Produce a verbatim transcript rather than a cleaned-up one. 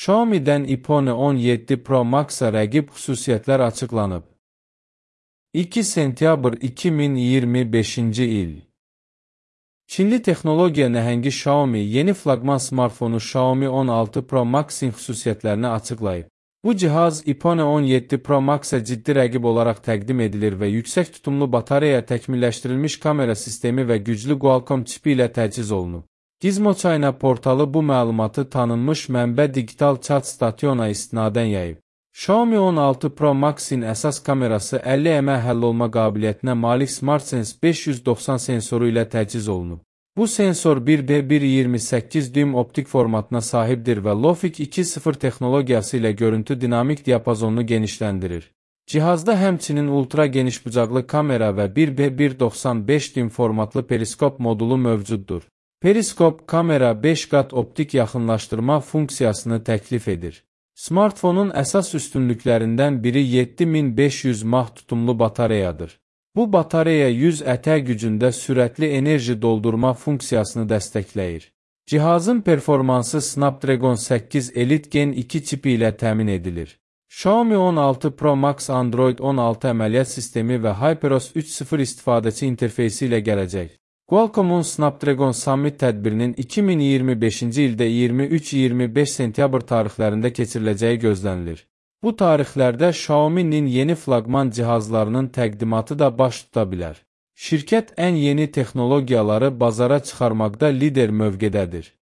Xiaomi'dən iPhone on yeddi Pro Max-a rəqib xüsusiyyətlər açıqlanıb. iki sentyabr iki min iyirmi beşinci il. Çinli texnologiya nəhəngi Xiaomi yeni flaqman smartfonu Xiaomi on altı Pro Max-in xüsusiyyətlərini açıqlayıb. Bu cihaz iPhone on yeddi Pro Max-a ciddi rəqib olaraq təqdim edilir və yüksək tutumlu batareya, təkmilləşdirilmiş kamera sistemi və güclü Qualcomm çipi ilə təchiz olunub. Gizmo China portalı bu məlumatı tanınmış mənbə Digital Chat Station-a istinadən yayıb. Xiaomi on altı Pro Max-in əsas kamerası əlli əmə həll olma qabiliyyətinə malik SmartSense beş yüz doxsan sensoru ilə təchiz olunub. Bu sensor bir B bir iyirmi səkkiz düym optik formatına sahibdir və Lofik iki nöqtə sıfır texnologiyası ilə görüntü dinamik diapazonunu genişləndirir. Cihazda həmçinin ultra genişbucaqlı kamera və bir B bir doxsan beş düym formatlı periskop modulu mövcuddur. Periskop kamera beş qat optik yaxınlaşdırma funksiyasını təklif edir. Smartfonun əsas üstünlüklərindən biri yeddi min beş yüz mAh tutumlu batareyadır. Bu batareya yüz ətə gücündə sürətli enerji doldurma funksiyasını dəstəkləyir. Cihazın performansı Snapdragon səkkiz Elite Gen iki çipi ilə təmin edilir. Xiaomi on altı Pro Max Android on altı əməliyyat sistemi və HyperOS üç nöqtə sıfır istifadəçi interfeysi ilə gələcək. Qualcomm'un Snapdragon Summit tədbirinin iki min iyirmi beşinci ildə iyirmi üç iyirmi beş sentyabr tarixlərində keçiriləcəyi gözlənilir. Bu tarixlərdə Xiaomi'nin yeni flaqman cihazlarının təqdimatı da baş tuta bilər. Şirkət ən yeni texnologiyaları bazara çıxarmaqda lider mövqedədir.